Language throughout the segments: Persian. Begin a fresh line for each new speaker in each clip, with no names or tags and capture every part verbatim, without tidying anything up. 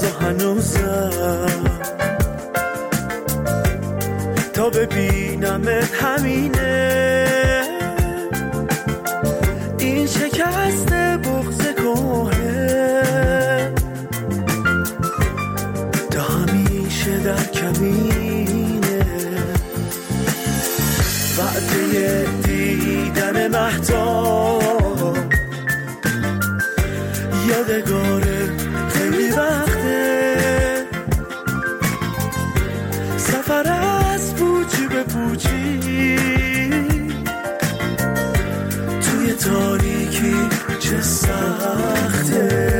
روز هنوزم تا ببینمت همینه. این شکست بغض کوه تا همیشه در کمینه. وعده دیدن مهتاب یادگاره خیلی وقته. سفر از پوچی به پوچی توی تاریکی چه سخته.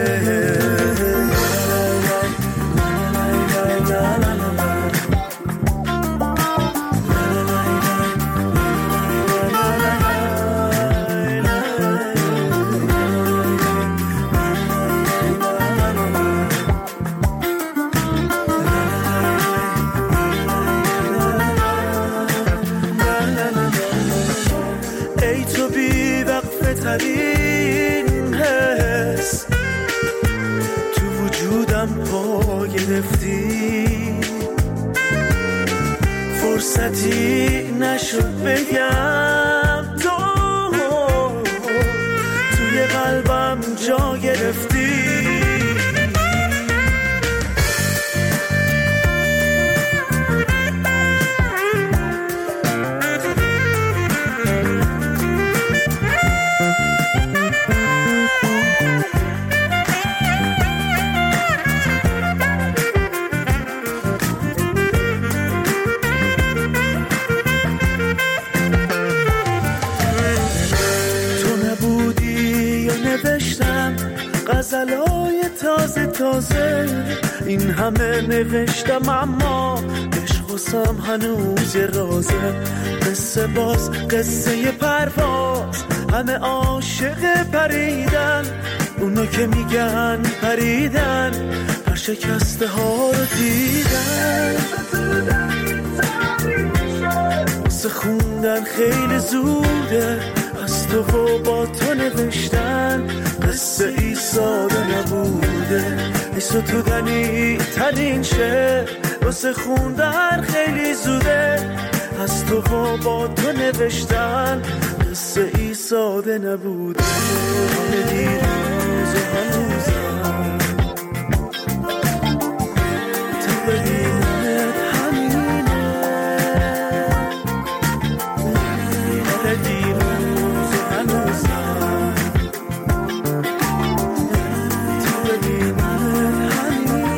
ترین حس تو وجودم پا گرفتی. فرصتی نشد بگم تو توی قلبم جا گرفتی. غزلای تازه تازه این همه نوشتم اما عشق واسم هنوز یه رازه. قصه باز قصه پرواز همه عاشق پریدن. اونا که میگن پریدن هر شکسته ها رو دیدن. واسه خوندن خیلی زوده از تو و با تو نوشتن. قصه ای ساده نبوده ایسا تو دنی ترین شه. واسه خوندن خیلی زوده از تو و با تو نوشتن. قصه ای ساده نبوده همه دیروز و هنوزم تا ببینمت همینه. همه دیروز و هنوزم تا ببینمت همینه.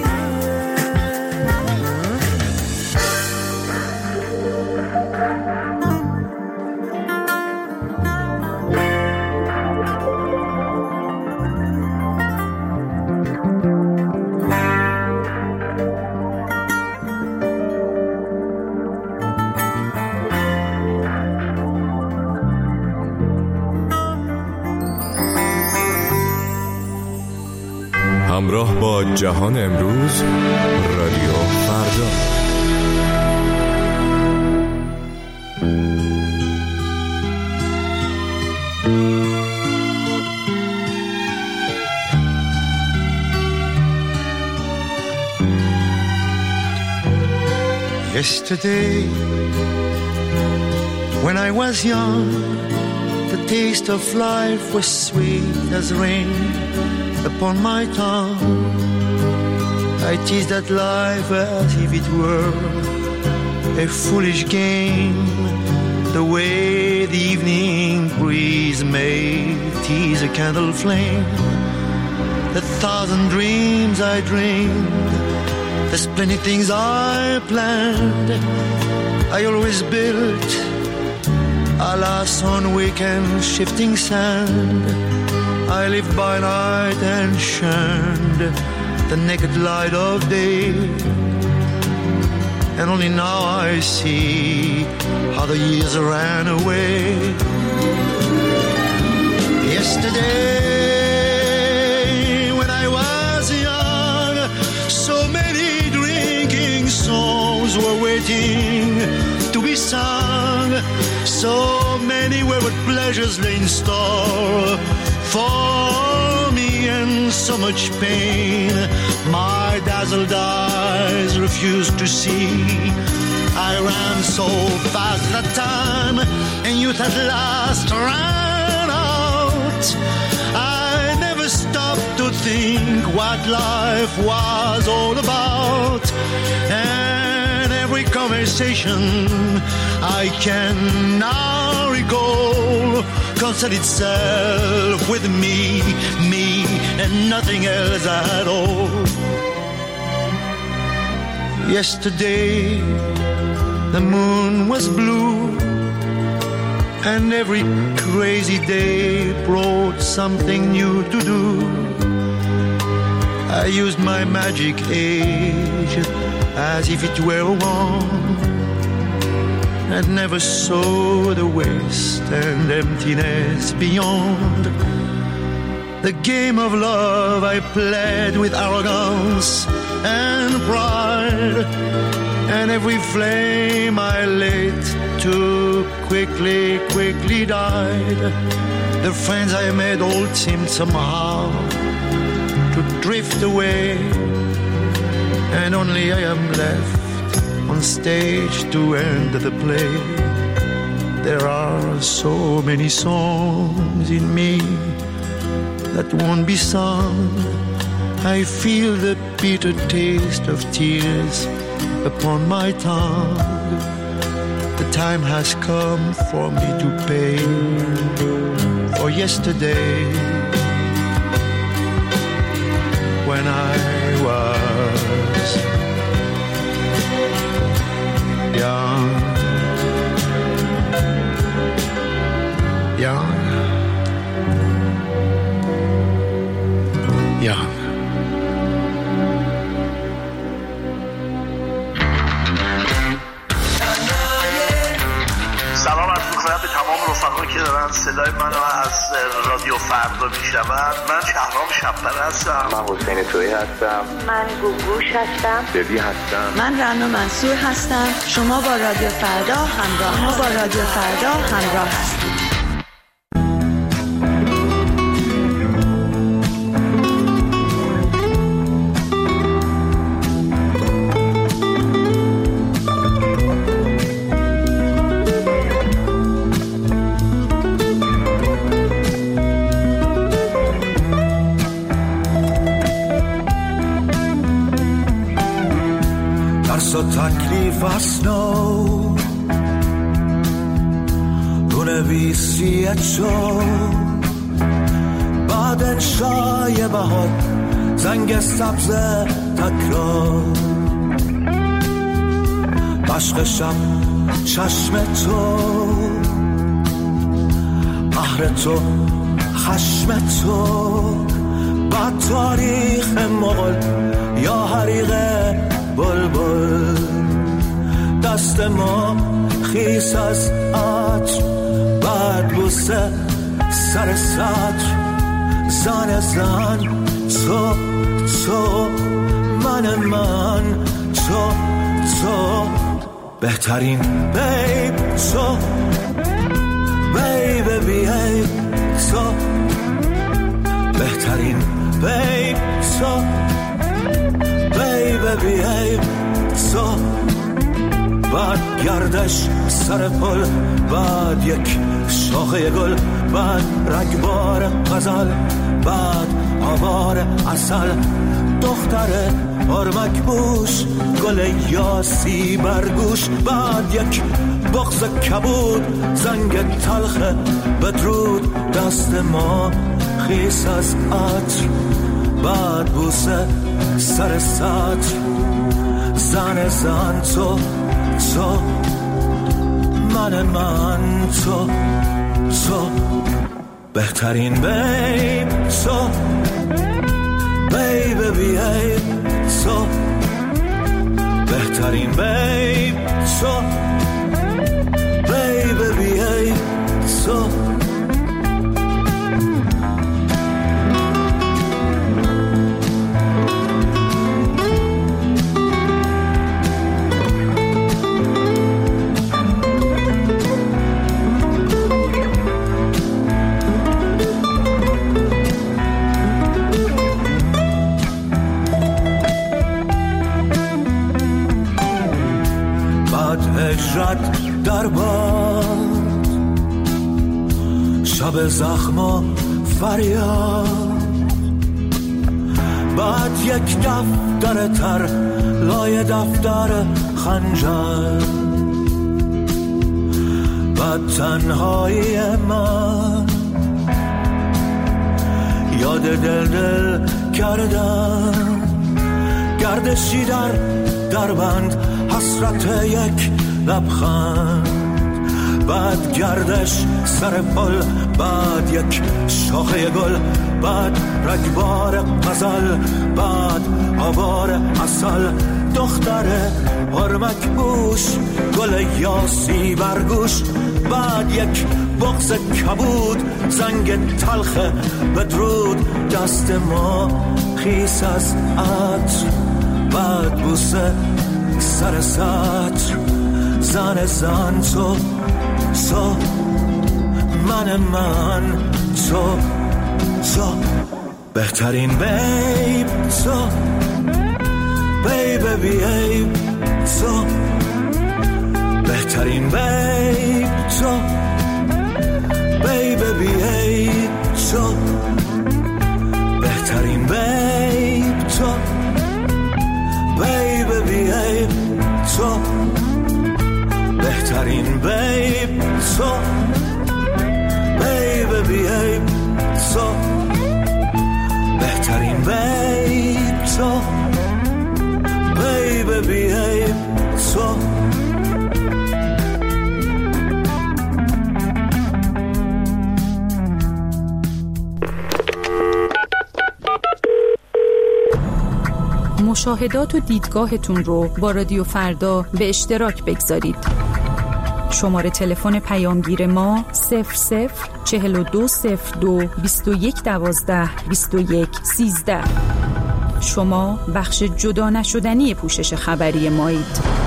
همراه با جهان امروز رادیو فردا.
Yesterday, when I was young, the taste of life was sweet as rain upon my tongue. I teased at life as if it were a foolish game, the way the evening breeze may tease a candle flame. The thousand dreams I dreamed, the splendid things I planned, I always built, alas, on weekend shifting sand. I lived by night and shunned the naked light of day, and only now I see how the years ran away. Yesterday, when I was young, so many drinking songs were waiting to be sung. So many wayward pleasures lay in store for me, and so much pain my dazzled eyes refused to see. I ran so fast that time, and youth at last ran out. I never stopped to think what life was all about, and every conversation I can now recall concerned itself with me, me, and nothing else at all. Yesterday the moon was blue, and every crazy day brought something new to do. I used my magic age as if it were a wand, and never saw the waste and emptiness beyond. The game of love I played with arrogance and pride, and every flame I lit too quickly, quickly died. The friends I made all seemed somehow to drift away, and only I am left on stage to end the play. There are so many songs in me that won't be sung. I feel the bitter taste of tears upon my tongue. The time has come for me to pay for yesterday, when I was young, young, young.
سلام عرض می‌کنم به تمام رفقایی که دارن صدای منو از رادیو فردا میشنون. من شهرام شب‌پره هستم.
من حسین تویی هستم.
من گوگوش هستم.
ببی هستم.
من رنا منصور هستم. شما با رادیو فردا همراه ما با رادیو فردا همراه هستید.
تکلیف اسنو بنویسی چون بعد انشای بهار زنگ سبز تکرار عشق شب چشم تو قهر تو خشم تو بعد تاریخ مغل یا حریق بلبل دست ما خیس از عطر بعد بوسه سر سطر زن زن تو تو من من تو تو بهترین بیب تو بیب بیب تو بهترین بیب تو بیب بیب تو بعد گردش سر پل بعد یک شاخه گل بعد رگبار غزل بعد آوار عسل دختر ارمک بوش گل یاسی برگوش بعد یک بغض کبود زنگ تلخ بدرود دست ما خیس از عطر بعد بوسه سر سطر زن زن تو تو من من تو تو بهترین بیب تو بیب بیب تو بهترین بیب تو بیب بیب تو هجرت در باد، شب زخم و فریاد. بعد یک دفتر تر لای دفتر خنجر، بعد تنهایی من یاد دل دل کردم. گردشی در دربند، حسرت یک لبخند. بعد گردش سر پل، بعد یک شاخه گل، بعد رگبار غزل، بعد آوار عسل. دختر هرمک بوش، گل یاسی برگوش. بعد یک بغض کبود، زنگ تلخ بدرود. دست ما خیس از عطر، بعد بوسه سر سطر. زن زن تو، تو من من تو، تو بهترین بیب تو، بیب بیب تو بهترین بیب تو، بیب بیب تو بهترین بیب تو، بیب بیب تو بهترین بیب تو، بیب بیب تو بهترین بیب تو، بیب بیب تو.
مشاهدات و دیدگاهتون رو با رادیو فردا به اشتراک بگذارید. شماره تلفن پیامگیر ما صفر صفر چهل و دو صفر دو بیست و یک دوازده بیست و یک سیزده. شما بخش جدا نشدنی پوشش خبری مایید.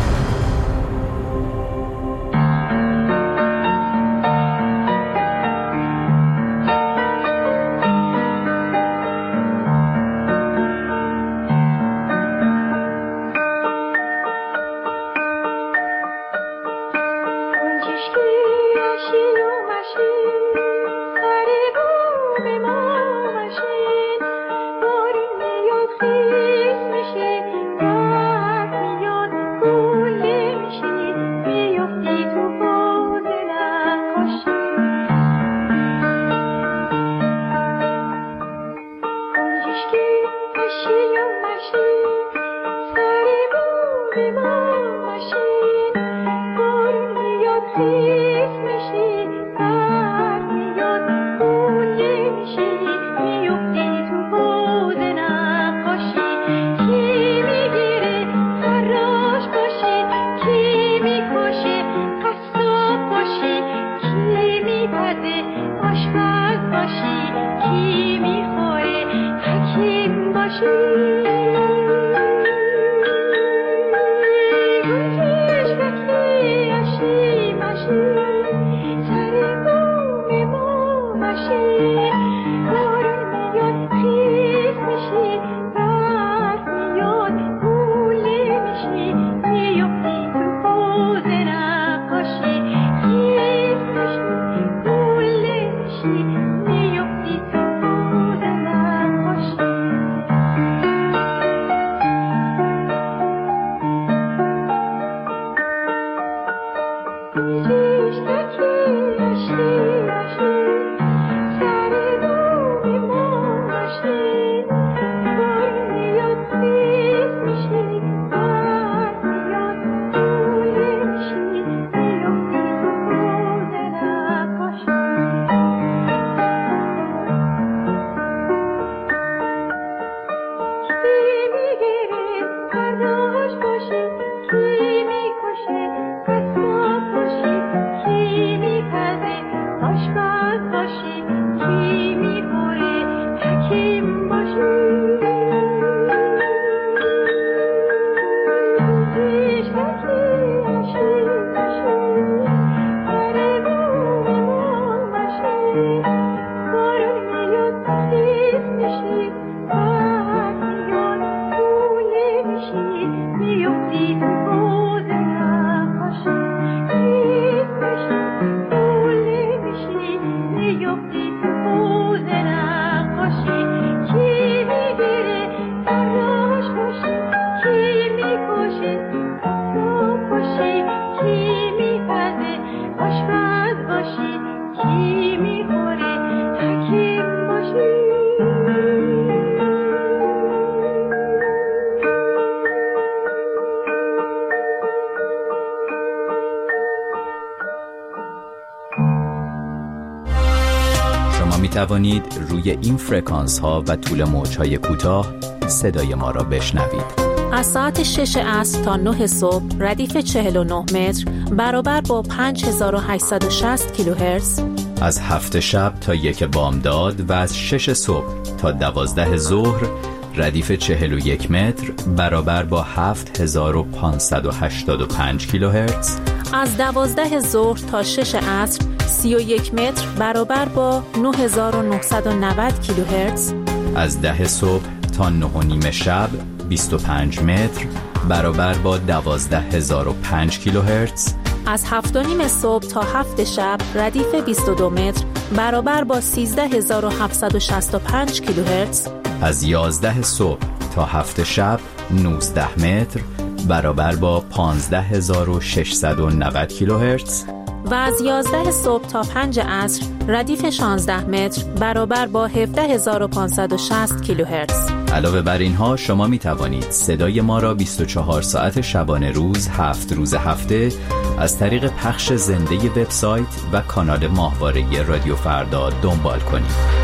میفتی تو حوض نقاشی. می توانید روی این فرکانس ها و طول موج های کوتاه صدای ما را بشنوید.
از ساعت شش عصر تا نه صبح ردیف چهل و نه متر برابر با پنج هزار و هشتصد و شصت کیلوهرتز.
از هفت شب تا یک بامداد و از شش صبح تا دوازده ظهر ردیف چهل و یک متر برابر با هفت هزار و پانصد و هشتاد و پنج کیلوهرتز.
از دوازده ظهر تا شش عصر سی و یک متر برابر با نه هزار و نهصد و نود کیلوهرتز.
از ده صبح تا نه و نیم شب بیست و پنج متر برابر با دوازده هزار و پنج کیلوهرتز.
از هفت و نیم صبح تا هفت شب ردیف بیست و دو متر برابر با سیزده هزار و هفتصد و شصت و پنج کیلوهرتز.
از یازده صبح تا هفت شب نوزده متر برابر با پانزده هزار و ششصد و نود کیلوهرتز.
و از یازده صبح تا پنج عصر ردیف شانزده متر برابر با هفده هزار و پانصد و شصت کیلوهرتز.
علاوه بر اینها شما می توانید صدای ما را بیست و چهار ساعت شبانه روز هفت روز هفته از طریق پخش زنده وبسایت و کانال ماهواره رادیو فردا دنبال کنید.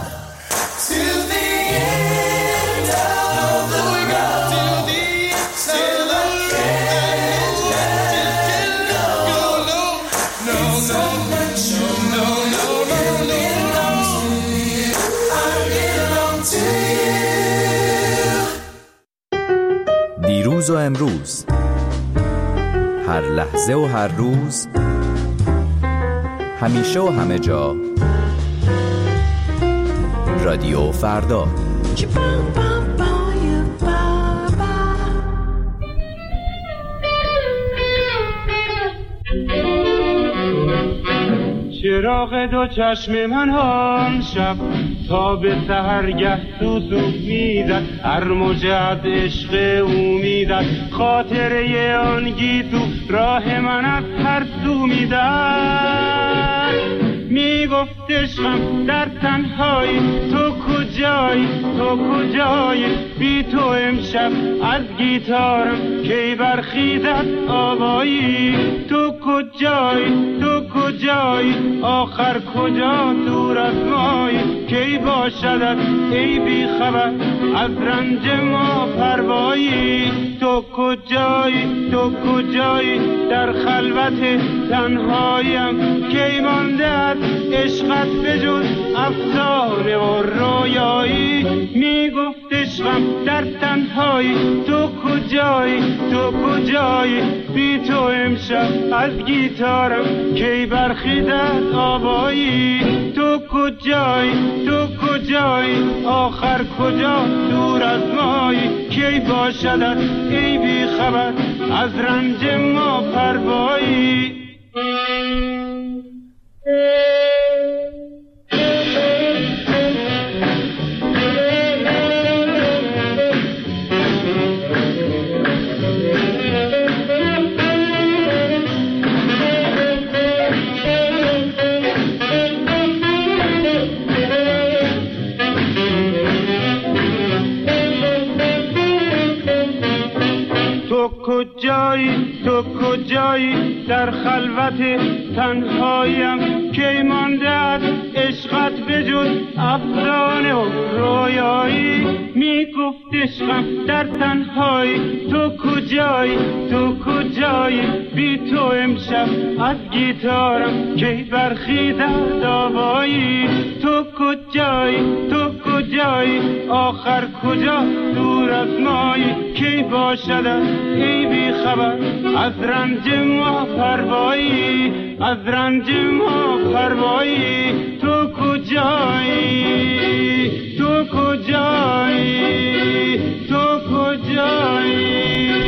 Till
دیروز و امروز، هر لحظه و هر روز، همیشه و همه جا. رادیو فردا.
چراغ دو چشم من هم شب تا به سحرگه سوسو میزد، هر موجه از عشق او میزد، خاطره آن گیسو راه من از هر سو میزد. میگفت عشقم در تنهایی، تو کجایی تو کجایی، بی تو امشب از گیتارم کی برخیزد آوایی. تو کجایی تو کجایی، آخر کجا دور از مایی، کی باشدت ای بی خبر از رنج ما پروایی. تو کجایی تو کجایی، در خلوت تنهاییم کی مانده از عشقت بجز افسانه و رویایی. میگفت عشقم در تنهایی، تو کجایی تو کجایی، بی تو امشب از گیتارم کی برخیزد آوایی. تو کجایی تو کجایی، آخر کجا دور از مایی، کی باشدت ای بی خبر از رنج ما پروایی. کجایی تو کجایی، در خلوت تنهاییم کی مانده از عشقت بجز افسانه و رویایی. میگفت عشقم در تنهایی، تو کجایی تو کجایی، بی تو امشب از گیتارم کی برخیزد آوایی. تو کجایی تو کجایی، آخر کجا دور از مایی، کی باشدت ای بی خبر از رنج ما پروایی، از رنج ما پروایی. تو کجایی تو کجایی تو کجایی.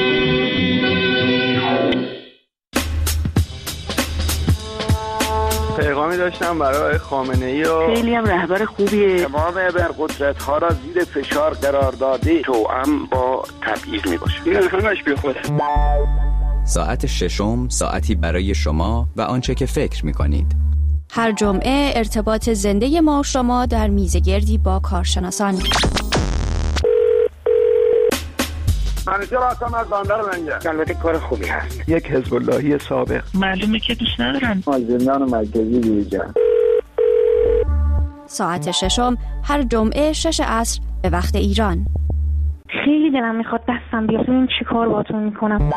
پیغامی داشتم برای خامنه‌ای و
خیلی هم رهبر خوبیه.
تمام ابرقدرت ها را زیر فشار قرار داده، توأم با تبعیض می باشه.
این همش بی خوده.
ساعت ششم، ساعتی برای شما و آنچه که فکر می کنید.
هر جمعه ارتباط زنده ما شما در میزگردی با کارشناسان.
منیجر هستم از بندر منجر. البته کار خوبی هست.
یک حزب اللهی سابق.
معلومه که دوست ندارن.
مازندران مرکزی دیجان.
ساعت ششم هر جمعه شش عصر به وقت ایران.
خیلی دلم میخواد دستم بیاد ببینم چی کار باهاتون میکنم.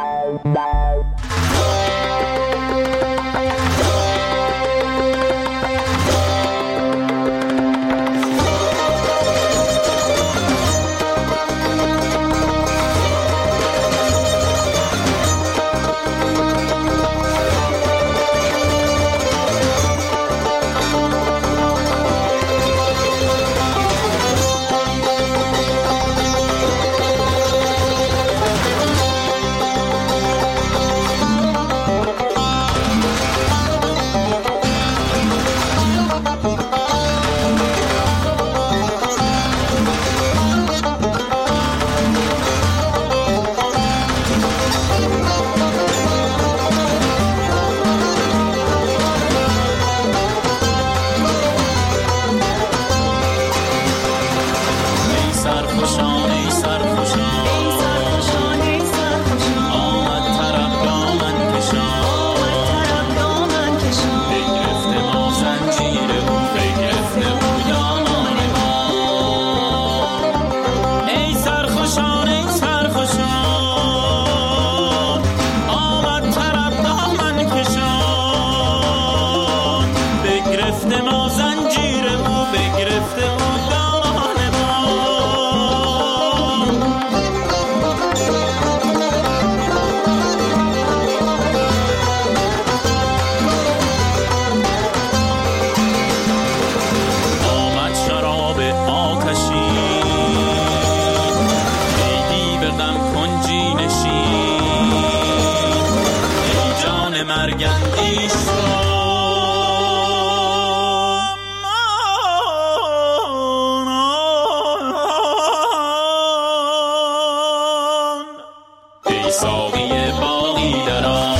ساقی باقی درآ،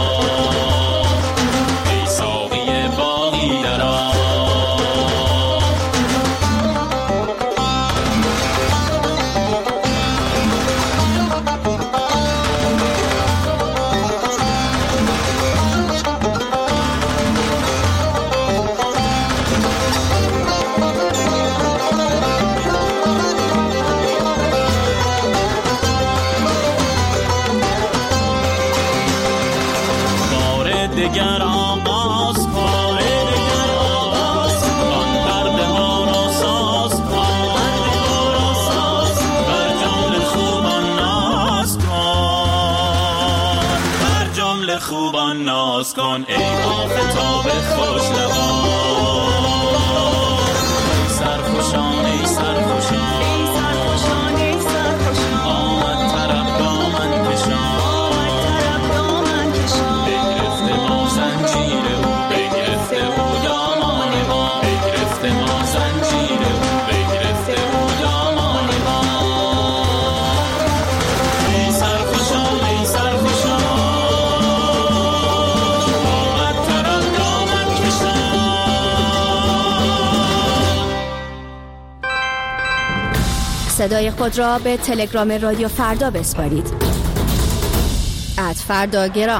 ای ساقی باقی درآ. دگر آغاز کن، دگر آغاز کن، پرده ها را ساز کن، بر جمله خوبان ناز کن، بر جمله خوبان ناز کن، ای آفتاب خوش لبان. ای سرخوشان ای سرخوشان ای سرخوشان ای سرخوشان، آمد طرب دامن کشان، زنجیر او بگرفته او دامان ما، بگرفته ما زنجیر او بگرفته او دامان ما. ای سرخوشان ای سرخوشان، آمد طرب دامن کشان.
صدای خود را به تلگرام رادیو فردا بسپارید. ات فردا گرام.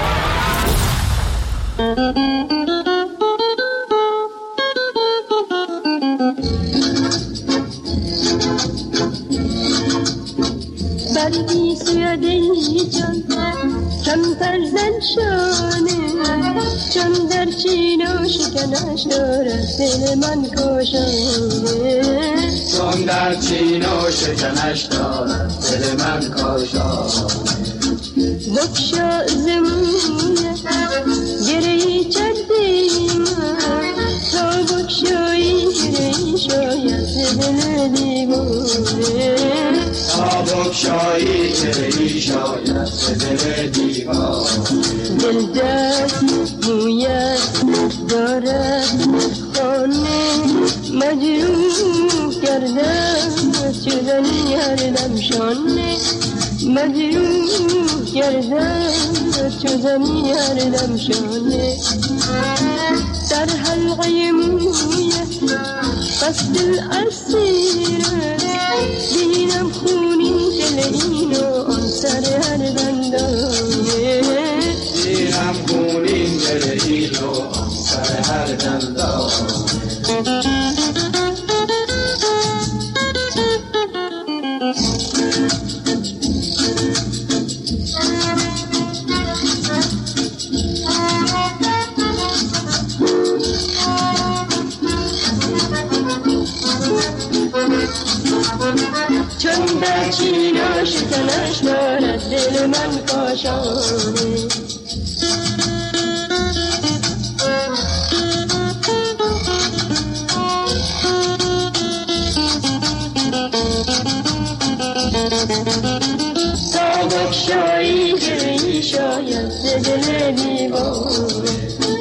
برگی سویده جان کمتر زن شانه، چون در چین و شکنش دارد دل من کاشانه،
چون در چین و شکنش دارد دل من کاشانه.
بکشا زمونه گرهی چردیم تا بکشایی گرهی شاید دل دیوانه،
تا بکشایی گرهی شاید دل دیوانه.
دل دست مویت دارد خانه، مجروح کردم چوزنی هر دم شانه، مجروح کردم چوزنی هر دم شانه. در حلقه مویت قصد الاسیره، بینم خونین دل این و آن سر هر دندانه،
بینم خونین دل این و آن سر هر دندانه.
چون در چین و شکنش دارد دل من کاشانه، تا بکشایی گرهی شاید دل دیوانه.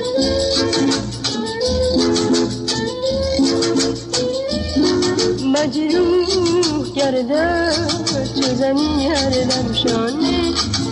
مجروح کرده چوزنی هر دم شانه،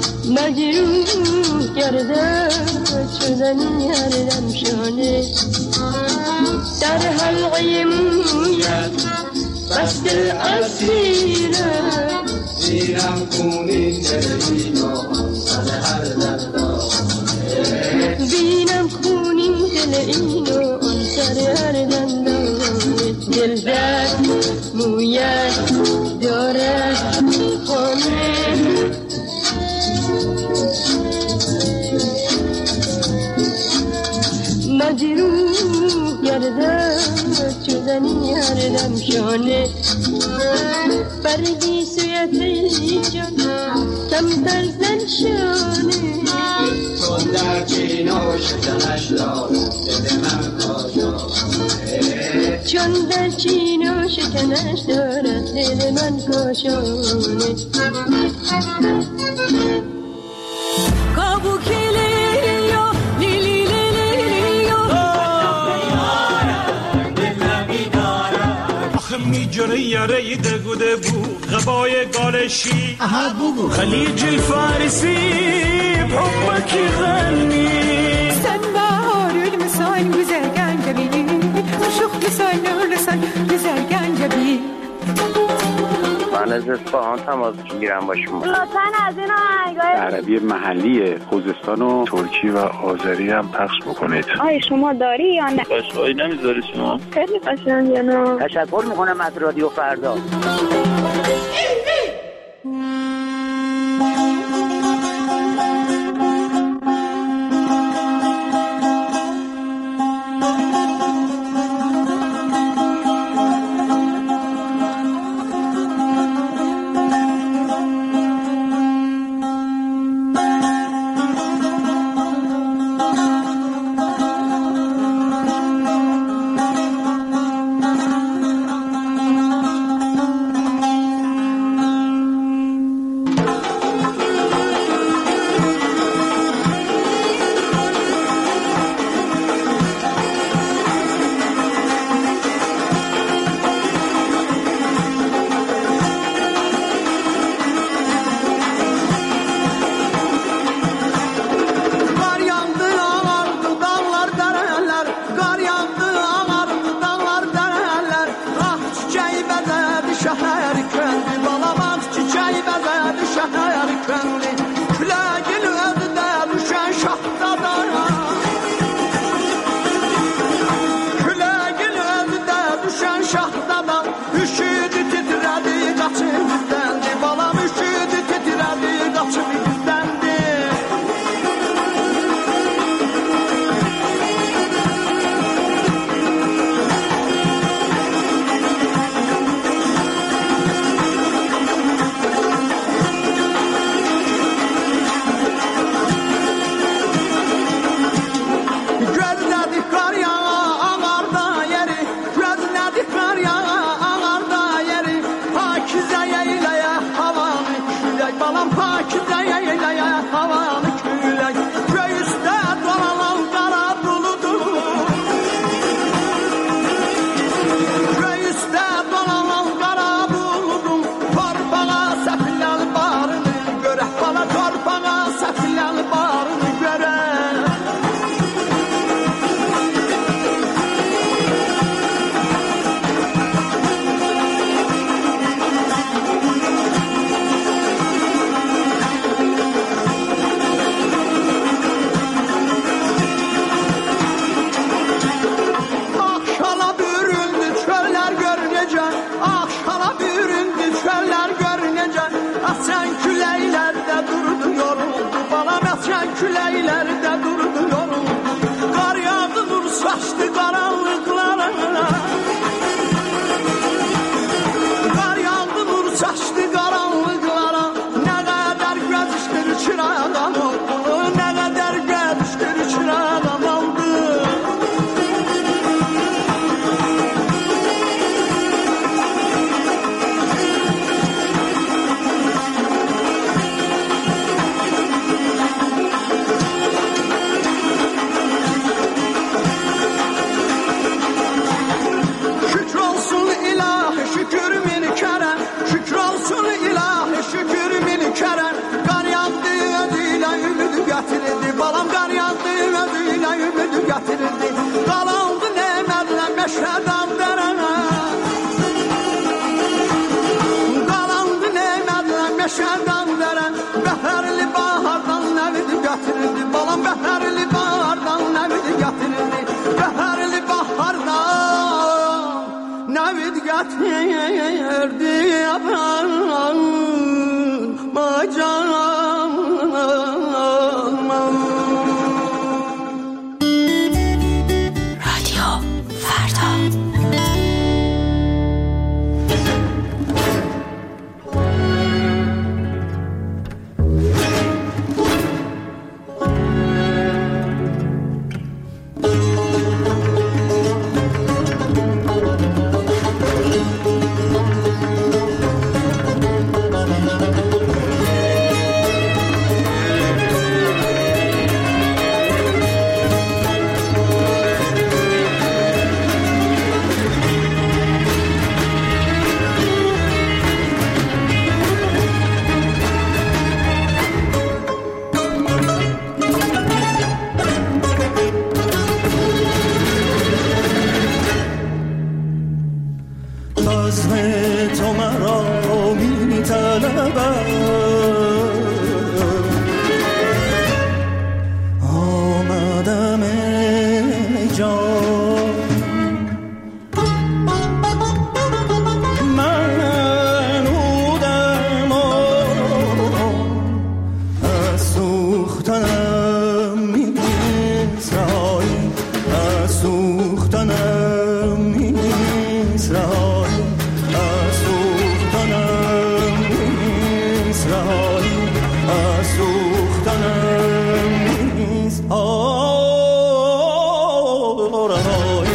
مجروح کرده چوزنی هر دم شانه. در حلقه مویت بست اسیره،
بینم خونین دل این و آن سر هر دندانه،
بینم خونین دل این و آن سر هر دندانه. دل درد مویت دارد خانه، مجروح گردد چوزنی هر دم شانه. برگی سویت جان کمتر زن شانه،
چون در چین و شکنش دارد دل من کاشانه،
چون در چین و شکنش دارد دل من کاشانه.
کابو کلیو لیلی لیلیو
آخه می
دنه یاره دگوده بو غبای گالشی
اها بگو
خلیج الفارسی بحبك يغني
sen baharül misal güzel gencebi aşık misal lüsen güzel gencebi
من از اصفهان تماس میگیرم با شما.
لطفاً از این آهنگای
عربی محلی خوزستان و ترکی و آذری هم پخش بکنید.
آیا شما داری یا نه؟
قشقایی نمیذاری شما؟
خیلی قشنگه نه؟
تشکر میکنم از رادیو فردا.
سوختنم نیست رهایی، از سوختنم نیست رهایی، از سوختنم نیست رهایی، از سوختنم نیست رهایی.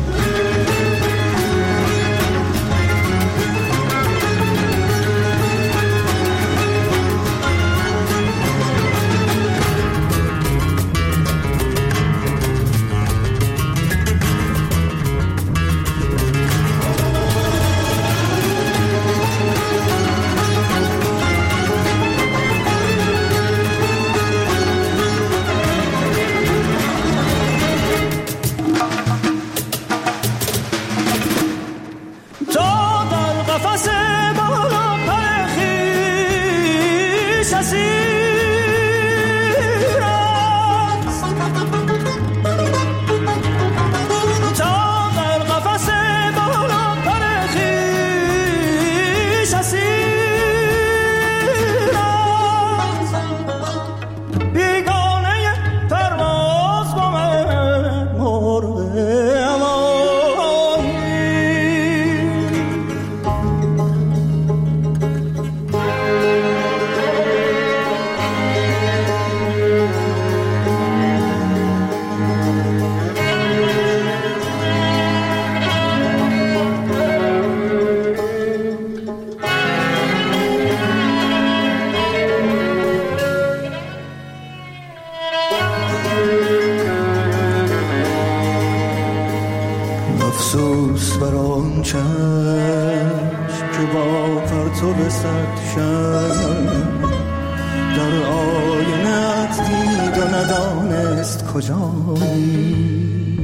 افسوس بر آن چشم که با پرتو صد شب در آینه‌ات دید و ندانست کجایی.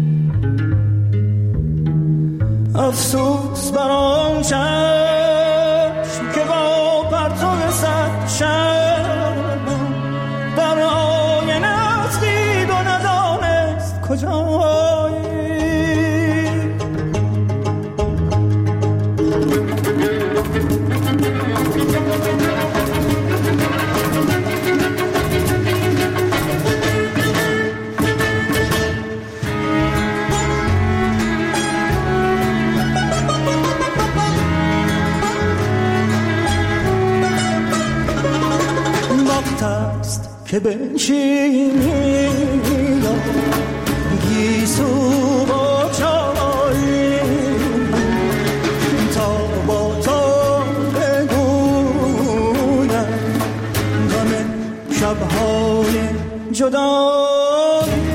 افسوس بر آن چشم که با پرتو صد شب در آینه‌ات دید و ندانست کجایی. که بنشینی گیسو با چای تا با تو بگویم غم شبهای جدایی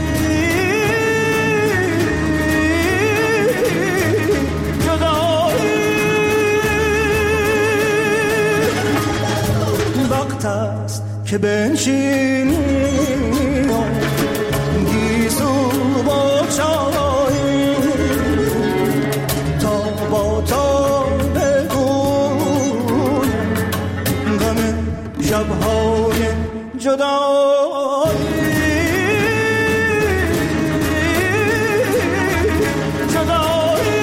جدایی. وقت است که بنشینی گیسو با چای تا با تو بگویم غم شبهای جدایی جدایی.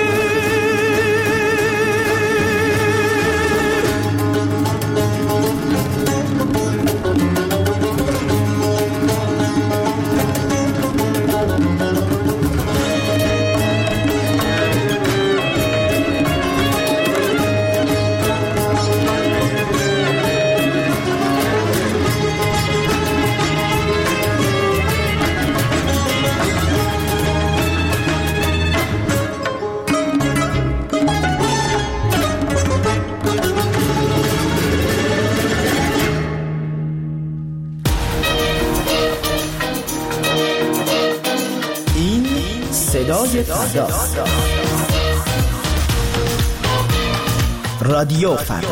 صدای فردا، رادیو فردا.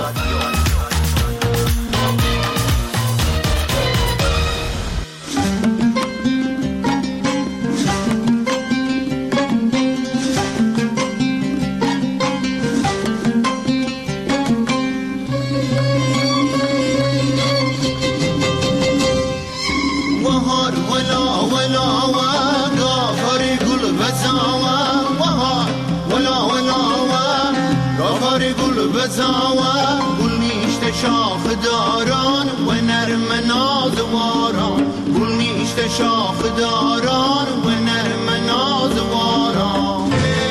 بزاوه گل نیشت شاخ داران و نرم ناز و
شاخ داران و نرم نازواران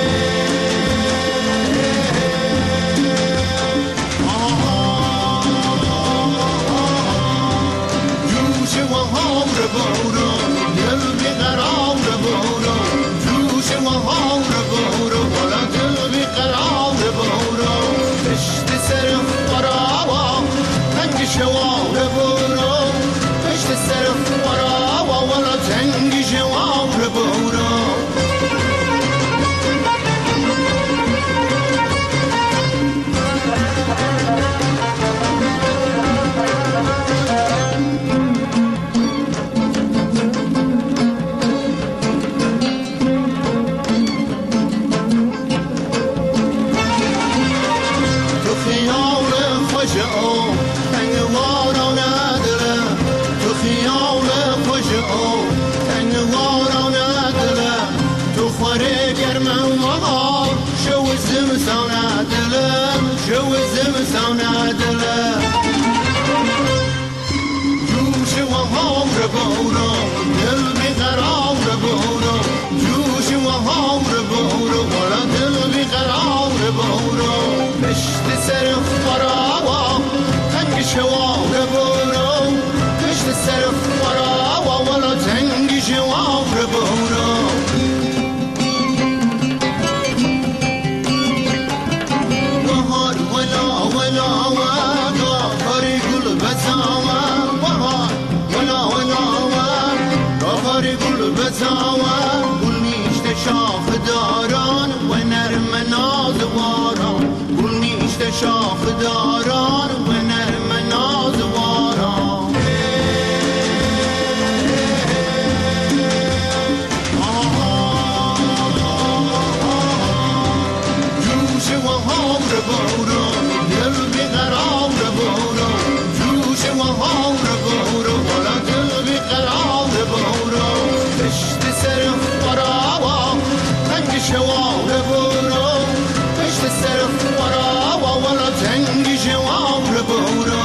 جوش و هار بارو دل بیقرار بارو جوش و هار بارو ولا دل بیقرار بارو پشت سر قرابا تنگ شوار بارو پشت سر قرابا ولا تنگ شوار بارو شاخ داران و نرم نازواران جوش و هار بارو دل بیقرار بارو جوش و هار بارو ولا دل بیقرار بارو پشت سر قرابا تنگ شوار بارو پشت سر قرابا ولا تنگ شوار بارو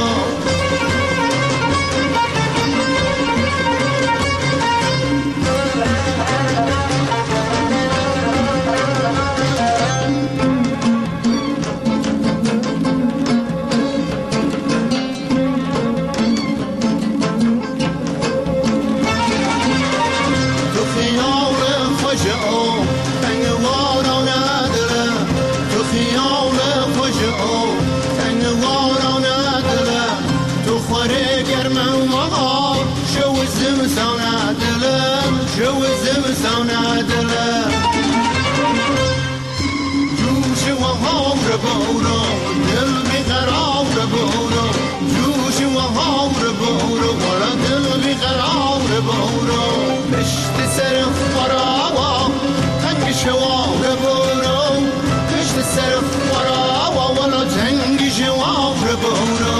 جوش و هار بارو دل بیقرار بارو جوش و هار بارو ولا دل بیقرار بارو پشت سر قرابا تنگ شوار بارو پشت سر قرابا ولا تنگ شوار بارو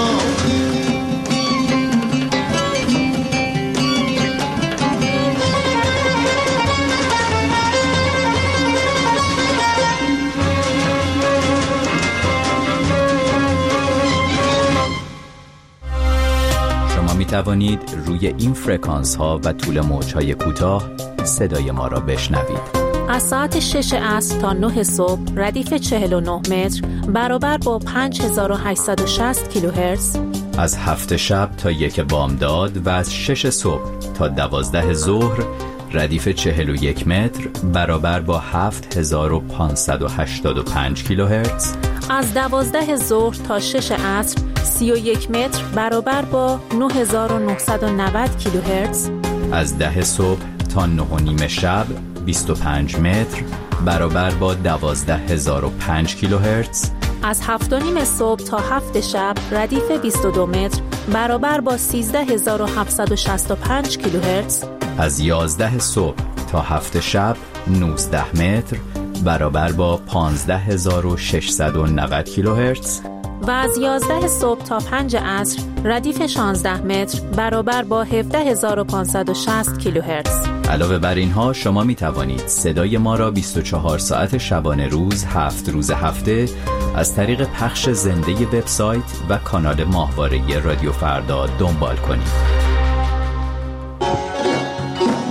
می توانید روی این فرکانس ها و طول موج های کوتاه صدای ما را بشنوید.
از ساعت شش عصر تا نه صبح ردیف چهل و نه متر برابر با پنج هزار و هشتصد و شصت کیلوهرتز.
از هفت شب تا یک بامداد و از شش صبح تا دوازده ظهر ردیف چهل و یک متر برابر با هفت هزار و پانصد و هشتاد و پنج کیلوهرتز.
از دوازده ظهر تا شش عصر سی و یک متر برابر با نه هزار و نهصد و نود کیلوهرتز.
از ده صبح تا نه و نیم شب بیست و پنج متر برابر با دوازده هزار و پنج کیلوهرتز.
از هفت و نیم صبح تا هفت شب ردیف بیست و دو متر برابر با سیزده هزار و هفتصد و شصت و پنج کیلوهرتز.
از یازده صبح تا هفت شب نوزده متر برابر با پانزده هزار و ششصد و نود کیلوهرتز.
و از یازده صبح تا پنج عصر ردیف شانزده متر برابر با هفده هزار و پانصد و شصت کیلوهرتز.
علاوه بر اینها شما می توانید صدای ما را بیست و چهار ساعت شبانه روز هفت روز هفته از طریق پخش زنده وبسایت و کانال ماهواره رادیو فردا دنبال کنید.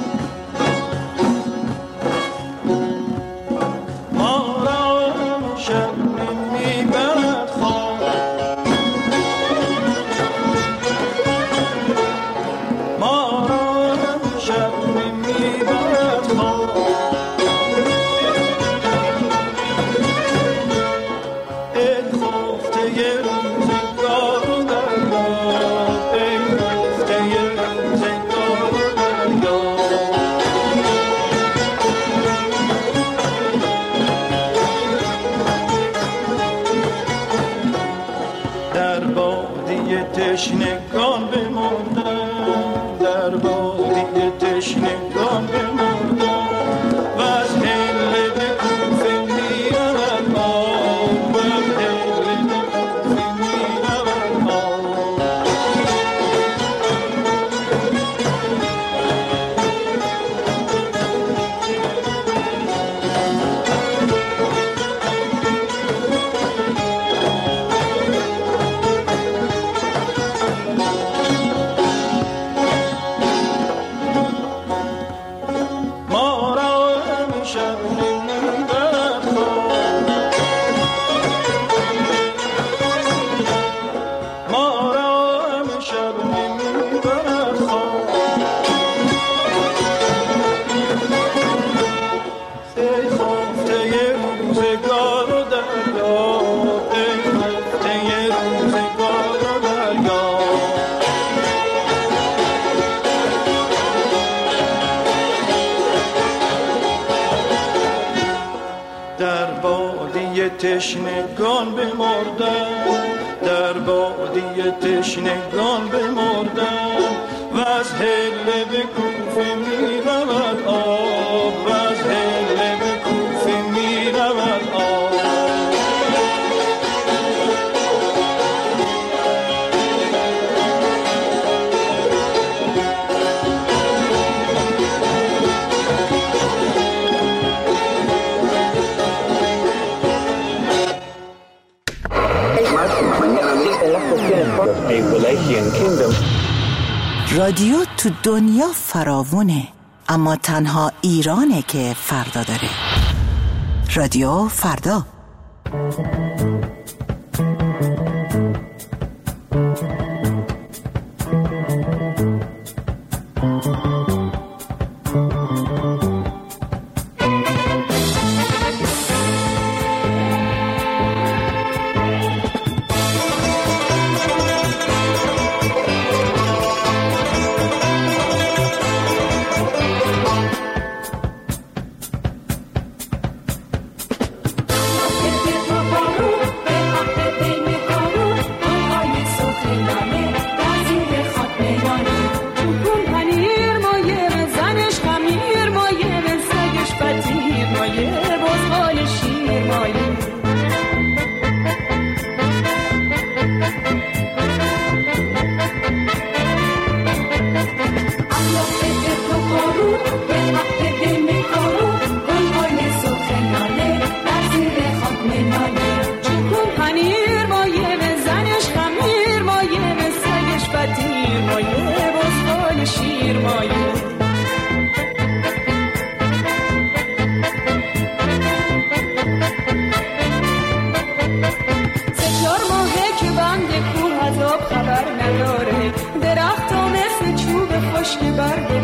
تشنگان بمردن، در بادی تشنگان بمردن، و از هله به کوفه می رود آب، و از هله به کوفه می رود آب.
رادیو تو دنیا فراوونه، اما تنها ایرانه که فردا داره. رادیو فردا.
خبر نداره، درخت و مثل چوب خشک برگ